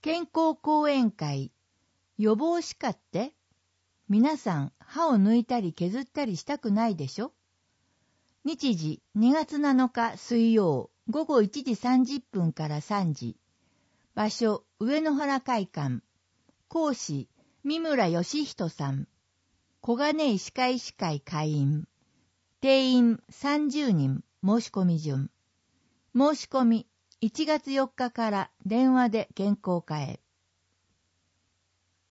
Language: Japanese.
健康講演会、予防歯科って？皆さん歯を抜いたり削ったりしたくないでしょ？日時2月7日水曜午後1時30分から3時。場所上野原会館。講師三村義人さん。小金井歯科医師会会員。定員30人申し込み順。申し込み1月4日から電話で原稿化へ。